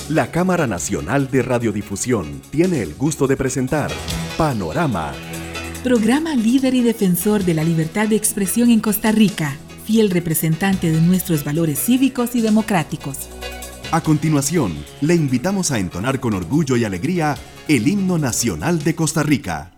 La Cámara Nacional de Radiodifusión tiene el gusto de presentar Panorama. Programa líder y defensor de la libertad de expresión en Costa Rica, fiel representante de nuestros valores cívicos y democráticos. A continuación, le invitamos a entonar con orgullo y alegría el himno nacional de Costa Rica.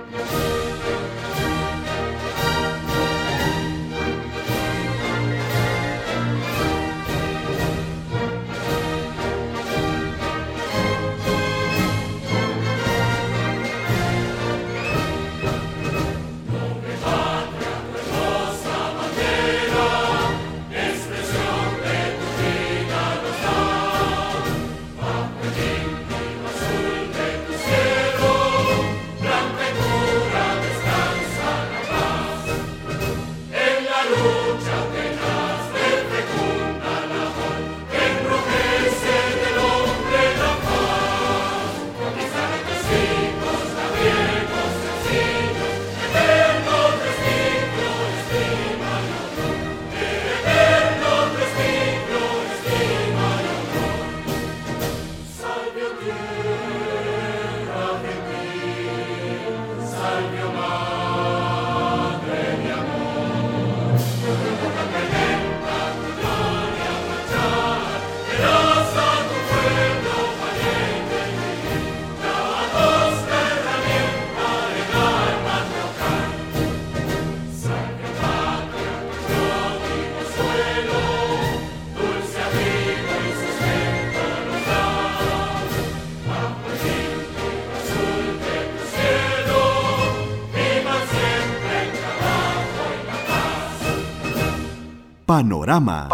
Panorama.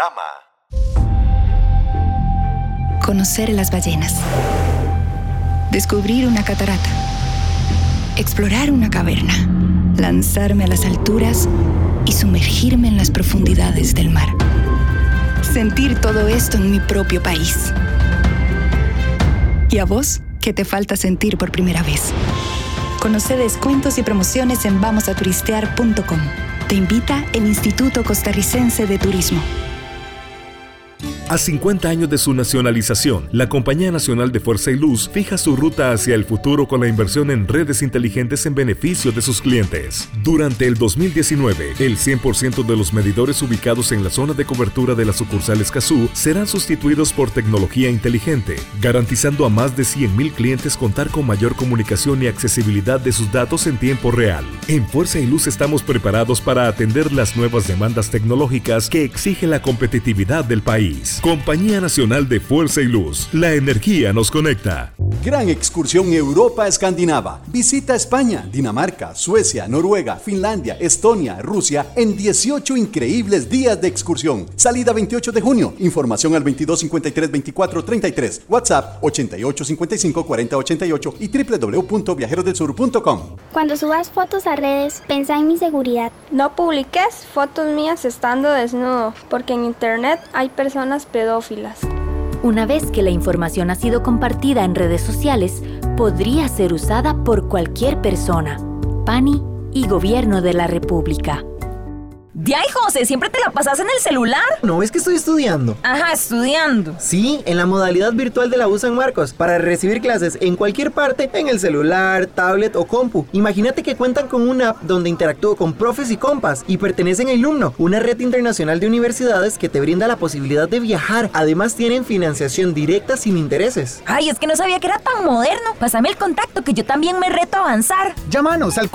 Conocer las ballenas. Descubrir una catarata. Explorar una caverna. Lanzarme a las alturas y sumergirme en las profundidades del mar. Sentir todo esto en mi propio país. ¿Y a vos? ¿Qué te falta sentir por primera vez? Conoce descuentos y promociones en vamosaturistear.com. Te invita el Instituto Costarricense de Turismo. A 50 años de su nacionalización, la Compañía Nacional de Fuerza y Luz fija su ruta hacia el futuro con la inversión en redes inteligentes en beneficio de sus clientes. Durante el 2019, el 100% de los medidores ubicados en la zona de cobertura de la sucursal Escazú serán sustituidos por tecnología inteligente, garantizando a más de 100,000 clientes contar con mayor comunicación y accesibilidad de sus datos en tiempo real. En Fuerza y Luz estamos preparados para atender las nuevas demandas tecnológicas que exige la competitividad del país. Compañía Nacional de Fuerza y Luz. La energía nos conecta. Gran excursión Europa-Escandinava. Visita España, Dinamarca, Suecia, Noruega, Finlandia, Estonia, Rusia en 18 increíbles días de excursión. Salida 28 de junio. Información al 2253-2433. WhatsApp 8855-4088 y www.viajerosdelsur.com. Cuando subas fotos a redes, pensá en mi seguridad. No publiques fotos mías estando desnudo, porque en internet hay personas pedófilas. Una vez que la información ha sido compartida en redes sociales, podría ser usada por cualquier persona. PANI y Gobierno de la República. ¡Ay, José! ¿Siempre te la pasas en el celular? No, es que estoy estudiando. Ajá, estudiando. Sí, en la modalidad virtual de la U San Marcos, para recibir clases en cualquier parte, en el celular, tablet o compu. Imagínate que cuentan con una app donde interactúo con profes y compas y pertenecen a Ilumno, una red internacional de universidades que te brinda la posibilidad de viajar. Además tienen financiación directa sin intereses. Ay, es que no sabía que era tan moderno. Pásame el contacto que yo también me reto a avanzar. Llámanos al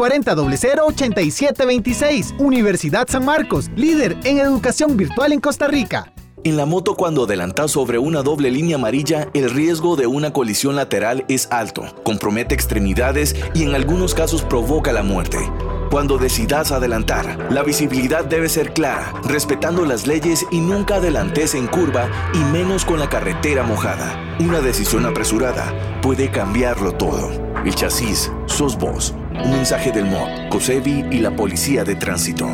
4000-8726. Universidad San Marcos, líder en educación virtual en Costa Rica. En la moto, cuando adelantas sobre una doble línea amarilla, el riesgo de una colisión lateral es alto, compromete extremidades y en algunos casos provoca la muerte. Cuando decidas adelantar, la visibilidad debe ser clara, respetando las leyes y nunca adelantes en curva y menos con la carretera mojada. Una decisión apresurada puede cambiarlo todo. El chasis sos vos. Un mensaje del MOD, COSEBI y la Policía de Tránsito.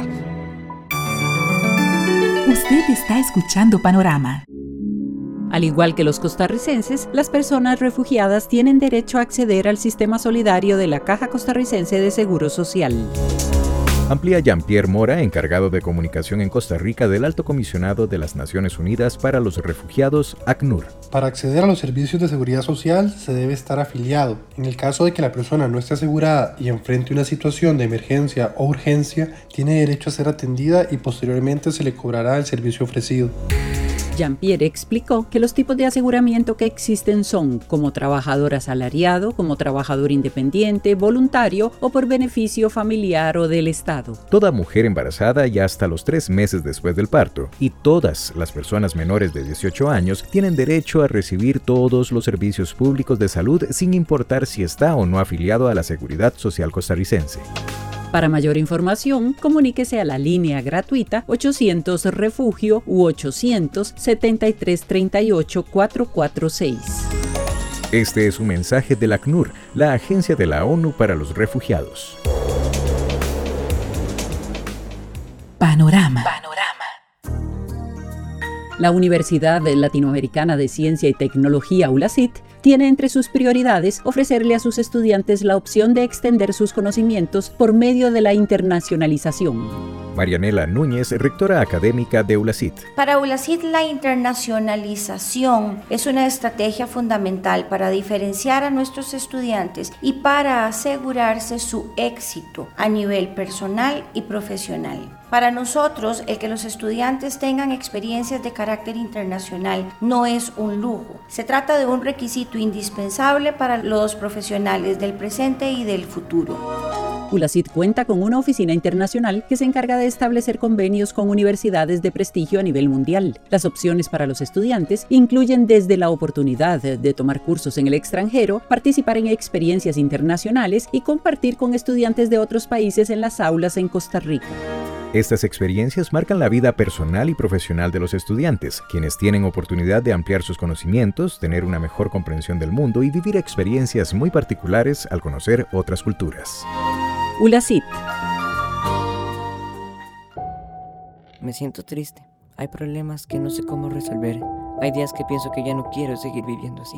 Usted está escuchando Panorama. Al igual que los costarricenses, las personas refugiadas tienen derecho a acceder al sistema solidario de la Caja Costarricense de Seguro Social. Amplía Jean-Pierre Mora, encargado de comunicación en Costa Rica del Alto Comisionado de las Naciones Unidas para los Refugiados, ACNUR. Para acceder a los servicios de seguridad social se debe estar afiliado. En el caso de que la persona no esté asegurada y enfrente una situación de emergencia o urgencia, tiene derecho a ser atendida y posteriormente se le cobrará el servicio ofrecido. Jean-Pierre explicó que los tipos de aseguramiento que existen son como trabajador asalariado, como trabajador independiente, voluntario o por beneficio familiar o del Estado. Toda mujer embarazada y hasta los 3 meses después del parto y todas las personas menores de 18 años tienen derecho a recibir todos los servicios públicos de salud sin importar si está o no afiliado a la Seguridad Social costarricense. Para mayor información, comuníquese a la línea gratuita 800 Refugio u 800 7338 446. Este es un mensaje del ACNUR, la Agencia de la ONU para los Refugiados. Panorama. La Universidad Latinoamericana de Ciencia y Tecnología, ULACIT, tiene entre sus prioridades ofrecerle a sus estudiantes la opción de extender sus conocimientos por medio de la internacionalización. Marianela Núñez, rectora académica de ULACIT. Para ULACIT, la internacionalización es una estrategia fundamental para diferenciar a nuestros estudiantes y para asegurarse su éxito a nivel personal y profesional. Para nosotros, el que los estudiantes tengan experiencias de carácter internacional no es un lujo. Se trata de un requisito indispensable para los profesionales del presente y del futuro. ULACIT cuenta con una oficina internacional que se encarga de establecer convenios con universidades de prestigio a nivel mundial. Las opciones para los estudiantes incluyen desde la oportunidad de tomar cursos en el extranjero, participar en experiencias internacionales y compartir con estudiantes de otros países en las aulas en Costa Rica. Estas experiencias marcan la vida personal y profesional de los estudiantes, quienes tienen oportunidad de ampliar sus conocimientos, tener una mejor comprensión del mundo y vivir experiencias muy particulares al conocer otras culturas. ULACIT. Me siento triste. Hay problemas que no sé cómo resolver. Hay días que pienso que ya no quiero seguir viviendo así.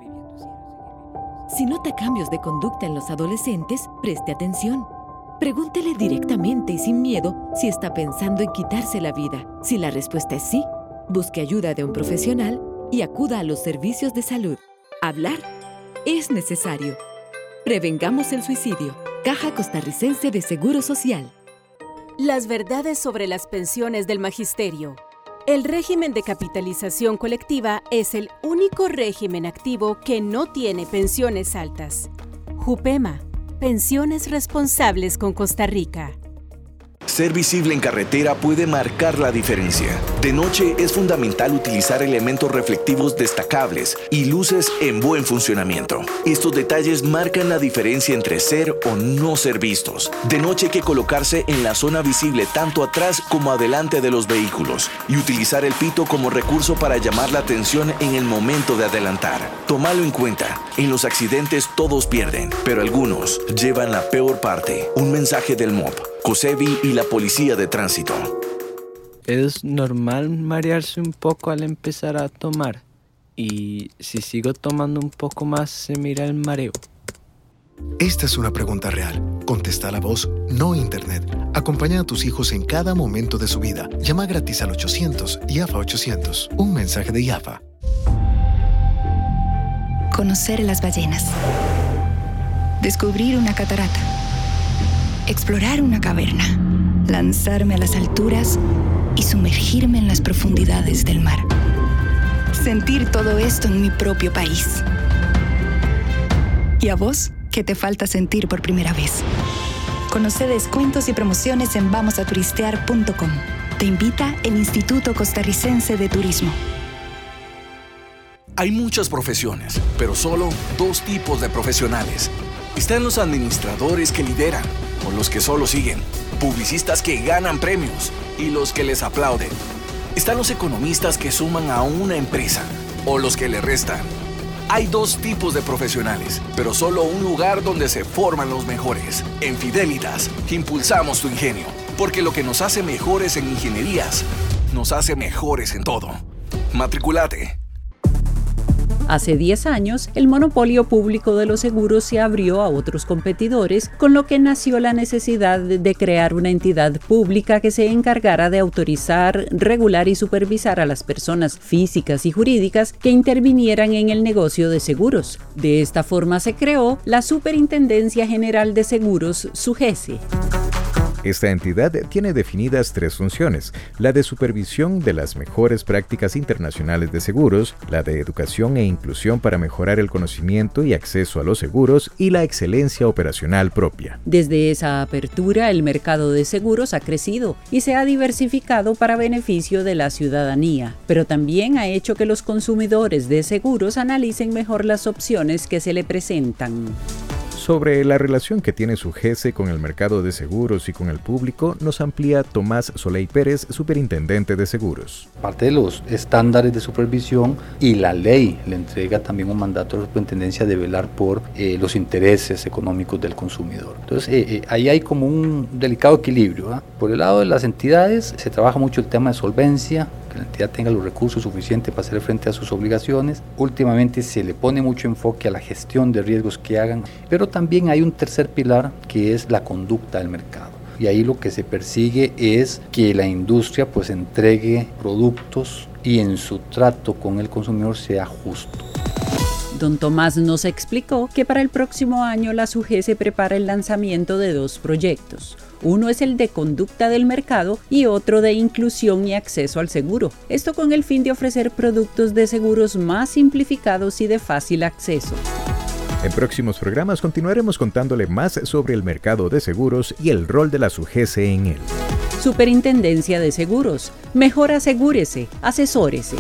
Si nota cambios de conducta en los adolescentes, preste atención. Pregúntele directamente y sin miedo si está pensando en quitarse la vida. Si la respuesta es sí, busque ayuda de un profesional y acuda a los servicios de salud. Hablar es necesario. Prevengamos el suicidio. Caja Costarricense de Seguro Social. Las verdades sobre las pensiones del magisterio. El régimen de capitalización colectiva es el único régimen activo que no tiene pensiones altas. JUPEMA. Pensiones responsables con Costa Rica. Ser visible en carretera puede marcar la diferencia. De noche es fundamental utilizar elementos reflectivos destacables y luces en buen funcionamiento. Estos detalles marcan la diferencia entre ser o no ser vistos. De noche hay que colocarse en la zona visible tanto atrás como adelante de los vehículos y utilizar el pito como recurso para llamar la atención en el momento de adelantar. Tómalo en cuenta. En los accidentes todos pierden, pero algunos llevan la peor parte. Un mensaje del MOP, COSEBI y la Policía de Tránsito. Es normal marearse un poco al empezar a tomar. Y si sigo tomando un poco más, se me irá el mareo. Esta es una pregunta real. Contesta la voz, no internet. Acompaña a tus hijos en cada momento de su vida. Llama gratis al 800 IAFA 800. Un mensaje de IAFA. Conocer las ballenas. Descubrir una catarata. Explorar una caverna. Lanzarme a las alturas y sumergirme en las profundidades del mar. Sentir todo esto en mi propio país. ¿Y a vos? ¿Qué te falta sentir por primera vez? Conoce descuentos y promociones en vamosaturistear.com. Te invita el Instituto Costarricense de Turismo. Hay muchas profesiones, pero solo 2 tipos de profesionales. Están los administradores que lideran o los que solo siguen, publicistas que ganan premios y los que les aplauden. Están los economistas que suman a una empresa o los que le restan. Hay 2 tipos de profesionales, pero solo un lugar donde se forman los mejores. En Fidelitas, impulsamos tu ingenio, porque lo que nos hace mejores en ingenierías, nos hace mejores en todo. Matriculate. Hace 10 años, el monopolio público de los seguros se abrió a otros competidores, con lo que nació la necesidad de crear una entidad pública que se encargara de autorizar, regular y supervisar a las personas físicas y jurídicas que intervinieran en el negocio de seguros. De esta forma se creó la Superintendencia General de Seguros, SUGESE. Esta entidad tiene definidas 3 funciones: la de supervisión de las mejores prácticas internacionales de seguros, la de educación e inclusión para mejorar el conocimiento y acceso a los seguros y la excelencia operacional propia. Desde esa apertura, el mercado de seguros ha crecido y se ha diversificado para beneficio de la ciudadanía, pero también ha hecho que los consumidores de seguros analicen mejor las opciones que se le presentan. Sobre la relación que tiene SUGESE con el mercado de seguros y con el público, nos amplía Tomás Soley Pérez, superintendente de seguros. Parte de los estándares de supervisión y la ley le entrega también un mandato a la superintendencia de velar por los intereses económicos del consumidor. Entonces, ahí hay como un delicado equilibrio, ¿eh? Por el lado de las entidades, se trabaja mucho el tema de solvencia, que la entidad tenga los recursos suficientes para hacer frente a sus obligaciones. Últimamente se le pone mucho enfoque a la gestión de riesgos que hagan, pero también hay un tercer pilar que es la conducta del mercado. Y ahí lo que se persigue es que la industria pues entregue productos y en su trato con el consumidor sea justo. Don Tomás nos explicó que para el próximo año la SUGESE prepara el lanzamiento de 2 proyectos. Uno es el de conducta del mercado y otro de inclusión y acceso al seguro. Esto con el fin de ofrecer productos de seguros más simplificados y de fácil acceso. En próximos programas continuaremos contándole más sobre el mercado de seguros y el rol de la SUGESE en él. Superintendencia de Seguros. Mejor asegúrese, asesórese.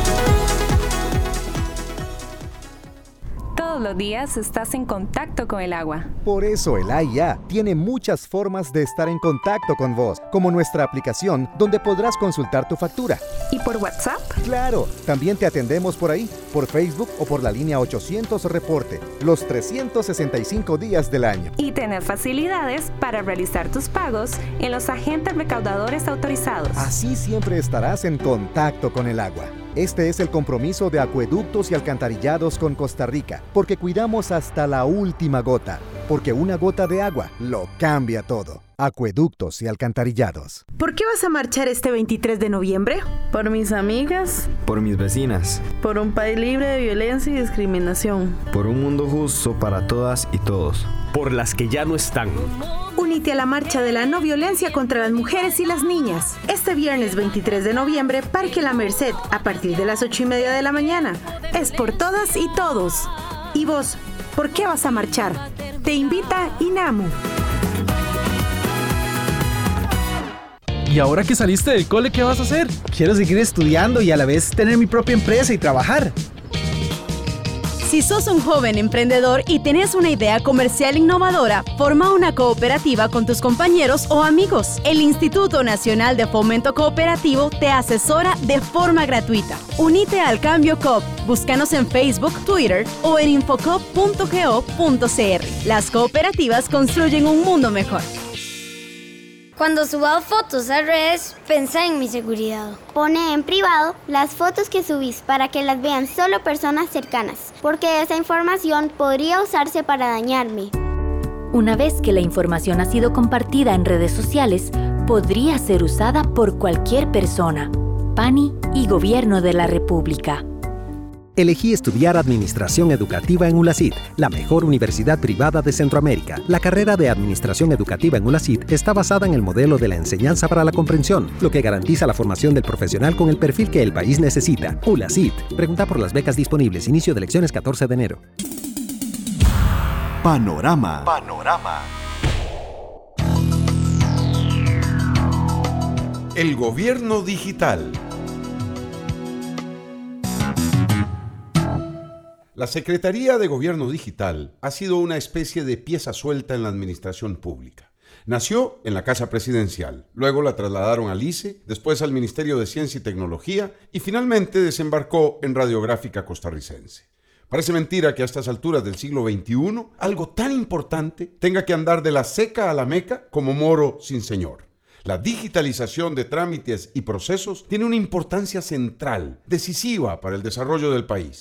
Todos los días estás en contacto con el agua. Por eso el AIA tiene muchas formas de estar en contacto con vos, como nuestra aplicación donde podrás consultar tu factura. ¿Y por WhatsApp? Claro, también te atendemos por ahí, por Facebook o por la línea 800 Reporte, los 365 días del año. Y tener facilidades para realizar tus pagos en los agentes recaudadores autorizados. Así siempre estarás en contacto con el agua. Este es el compromiso de Acueductos y Alcantarillados con Costa Rica, porque cuidamos hasta la última gota, porque una gota de agua lo cambia todo. Acueductos y Alcantarillados. ¿Por qué vas a marchar este 23 de noviembre? Por mis amigas. Por mis vecinas. Por un país libre de violencia y discriminación. Por un mundo justo para todas y todos. Por las que ya no están. Únete a la marcha de la no violencia contra las mujeres y las niñas. Este viernes 23 de noviembre, Parque La Merced, a partir de las 8:30 de la mañana. Es por todas y todos. ¿Y vos, por qué vas a marchar? Te invita INAMU. ¿Y ahora que saliste del cole, qué vas a hacer? Quiero seguir estudiando y a la vez tener mi propia empresa y trabajar. Si sos un joven emprendedor y tenés una idea comercial innovadora, forma una cooperativa con tus compañeros o amigos. El Instituto Nacional de Fomento Cooperativo te asesora de forma gratuita. Unite al Cambio COP. Búscanos en Facebook, Twitter o en infocop.go.cr. Las cooperativas construyen un mundo mejor. Cuando subas fotos a redes, pensá en mi seguridad. Pone en privado las fotos que subís para que las vean solo personas cercanas, porque esa información podría usarse para dañarme. Una vez que la información ha sido compartida en redes sociales, podría ser usada por cualquier persona. PANI y Gobierno de la República. Elegí estudiar Administración Educativa en ULACIT, la mejor universidad privada de Centroamérica. La carrera de Administración Educativa en ULACIT está basada en el modelo de la enseñanza para la comprensión, lo que garantiza la formación del profesional con el perfil que el país necesita. ULACIT. Pregunta por las becas disponibles. Inicio de elecciones 14 de enero. Panorama. El gobierno digital. La Secretaría de Gobierno Digital ha sido una especie de pieza suelta en la administración pública. Nació en la Casa Presidencial, luego la trasladaron al ICE, después al Ministerio de Ciencia y Tecnología y finalmente desembarcó en Radiográfica Costarricense. Parece mentira que a estas alturas del siglo XXI, algo tan importante tenga que andar de la seca a la meca como moro sin señor. La digitalización de trámites y procesos tiene una importancia central, decisiva para el desarrollo del país.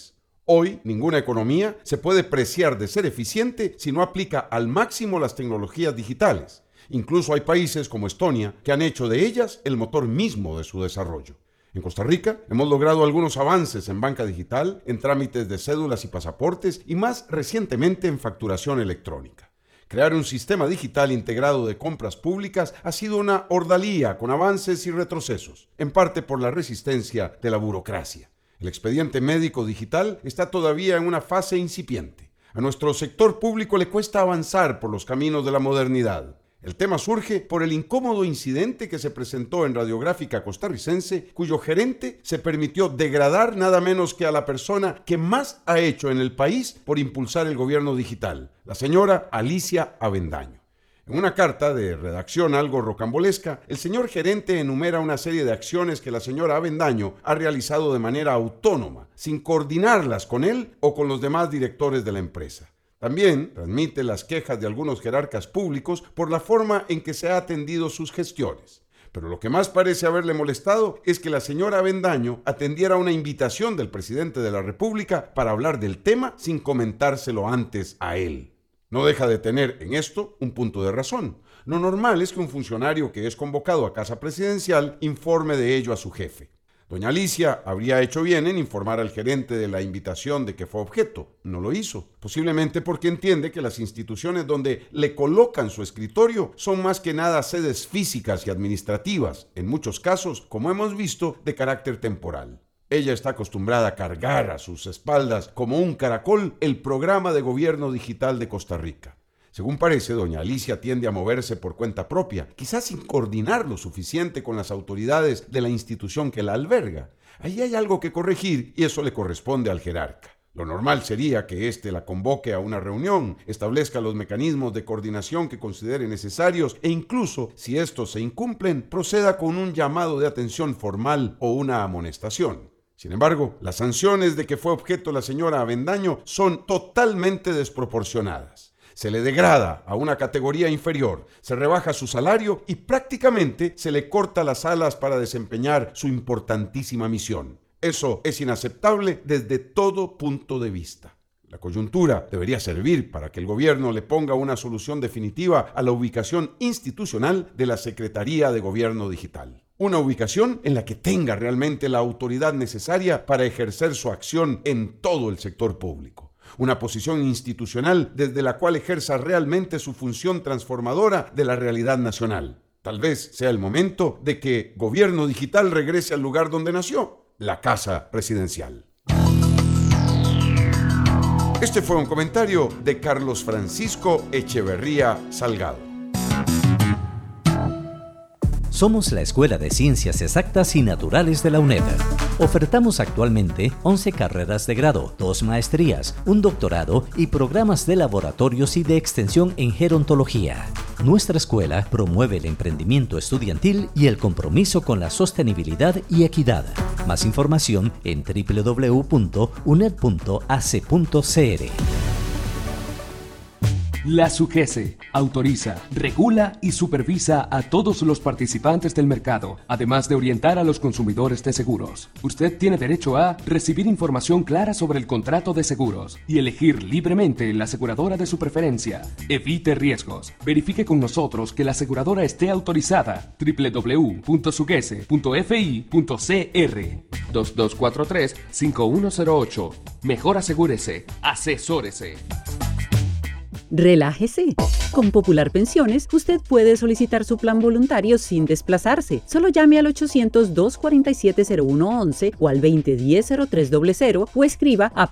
Hoy, ninguna economía se puede preciar de ser eficiente si no aplica al máximo las tecnologías digitales. Incluso hay países como Estonia que han hecho de ellas el motor mismo de su desarrollo. En Costa Rica hemos logrado algunos avances en banca digital, en trámites de cédulas y pasaportes y más recientemente en facturación electrónica. Crear un sistema digital integrado de compras públicas ha sido una ordalía con avances y retrocesos, en parte por la resistencia de la burocracia. El expediente médico digital está todavía en una fase incipiente. A nuestro sector público le cuesta avanzar por los caminos de la modernidad. El tema surge por el incómodo incidente que se presentó en Radiográfica Costarricense, cuyo gerente se permitió degradar nada menos que a la persona que más ha hecho en el país por impulsar el gobierno digital, la señora Alicia Avendaño. En una carta de redacción algo rocambolesca, el señor gerente enumera una serie de acciones que la señora Avendaño ha realizado de manera autónoma, sin coordinarlas con él o con los demás directores de la empresa. También transmite las quejas de algunos jerarcas públicos por la forma en que se ha atendido sus gestiones. Pero lo que más parece haberle molestado es que la señora Avendaño atendiera una invitación del presidente de la República para hablar del tema sin comentárselo antes a él. No deja de tener en esto un punto de razón. Lo normal es que un funcionario que es convocado a casa presidencial informe de ello a su jefe. Doña Alicia habría hecho bien en informar al gerente de la invitación de que fue objeto. No lo hizo, posiblemente porque entiende que las instituciones donde le colocan su escritorio son más que nada sedes físicas y administrativas, en muchos casos, como hemos visto, de carácter temporal. Ella está acostumbrada a cargar a sus espaldas como un caracol el programa de gobierno digital de Costa Rica. Según parece, doña Alicia tiende a moverse por cuenta propia, quizás sin coordinar lo suficiente con las autoridades de la institución que la alberga. Ahí hay algo que corregir y eso le corresponde al jerarca. Lo normal sería que éste la convoque a una reunión, establezca los mecanismos de coordinación que considere necesarios e incluso, si estos se incumplen, proceda con un llamado de atención formal o una amonestación. Sin embargo, las sanciones de que fue objeto la señora Avendaño son totalmente desproporcionadas. Se le degrada a una categoría inferior, se rebaja su salario y prácticamente se le corta las alas para desempeñar su importantísima misión. Eso es inaceptable desde todo punto de vista. La coyuntura debería servir para que el gobierno le ponga una solución definitiva a la ubicación institucional de la Secretaría de Gobierno Digital. Una ubicación en la que tenga realmente la autoridad necesaria para ejercer su acción en todo el sector público. Una posición institucional desde la cual ejerza realmente su función transformadora de la realidad nacional. Tal vez sea el momento de que Gobierno Digital regrese al lugar donde nació, la Casa Presidencial. Este fue un comentario de Carlos Francisco Echeverría Salgado. Somos la Escuela de Ciencias Exactas y Naturales de la UNED. Ofertamos actualmente 11 carreras de grado, 2 maestrías, un doctorado y programas de laboratorios y de extensión en gerontología. Nuestra escuela promueve el emprendimiento estudiantil y el compromiso con la sostenibilidad y equidad. Más información en www.uned.ac.cr. La SUGESE autoriza, regula y supervisa a todos los participantes del mercado, además de orientar a los consumidores de seguros. Usted tiene derecho a recibir información clara sobre el contrato de seguros y elegir libremente la aseguradora de su preferencia. Evite riesgos. Verifique con nosotros que la aseguradora esté autorizada. www.sugese.fi.cr 2243-5108. Mejor asegúrese. Asesórese. Relájese. Con Popular Pensiones, usted puede solicitar su plan voluntario sin desplazarse. Solo llame al 800-247-0111 o al 2010-0300 o escriba a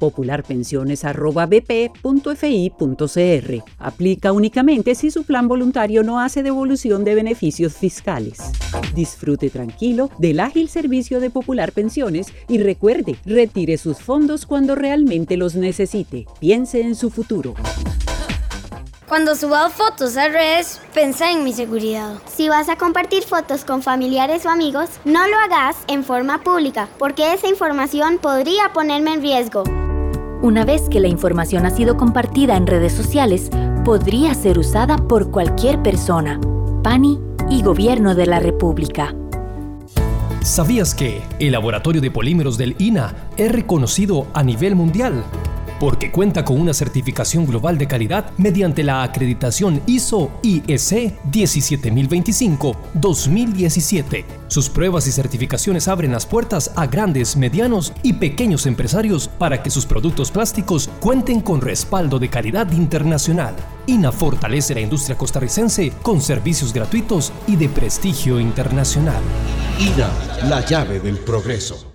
popularpensiones@bp.fi.cr. Aplica únicamente si su plan voluntario no hace devolución de beneficios fiscales. Disfrute tranquilo del ágil servicio de Popular Pensiones y recuerde, retire sus fondos cuando realmente los necesite. Piense en su futuro. Cuando suba fotos a redes, pensá en mi seguridad. Si vas a compartir fotos con familiares o amigos, no lo hagas en forma pública, porque esa información podría ponerme en riesgo. Una vez que la información ha sido compartida en redes sociales, podría ser usada por cualquier persona. PANI y Gobierno de la República. ¿Sabías que el laboratorio de polímeros del INA es reconocido a nivel mundial? Porque cuenta con una certificación global de calidad mediante la acreditación ISO/IEC 17025-2017. Sus pruebas y certificaciones abren las puertas a grandes, medianos y pequeños empresarios para que sus productos plásticos cuenten con respaldo de calidad internacional. INA fortalece la industria costarricense con servicios gratuitos y de prestigio internacional. INA, la llave del progreso.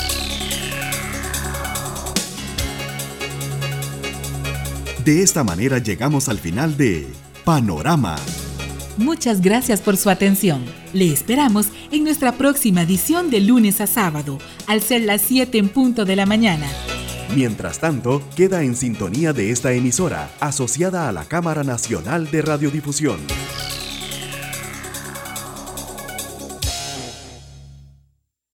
De esta manera llegamos al final de Panorama. Muchas gracias por su atención. Le esperamos en nuestra próxima edición de lunes a sábado, al ser las 7 en punto de la mañana. Mientras tanto, queda en sintonía de esta emisora, asociada a la Cámara Nacional de Radiodifusión.